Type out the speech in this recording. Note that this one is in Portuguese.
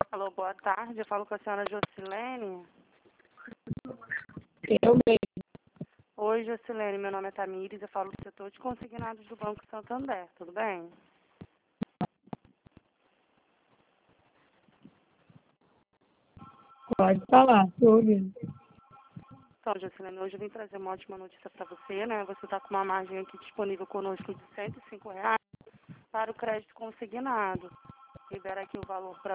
Alô, boa tarde. Eu falo com a senhora Jocilene. Eu mesmo. Oi, Jocilene. Meu nome é Tamires. Eu falo do setor de consignados do Banco Santander. Tudo bem? Pode falar, estou ouvindo. Então, Jocilene, hoje eu vim trazer uma ótima notícia para você, né? Você está com uma margem aqui disponível conosco de R$ 105 para o crédito consignado. Libera aqui o valor para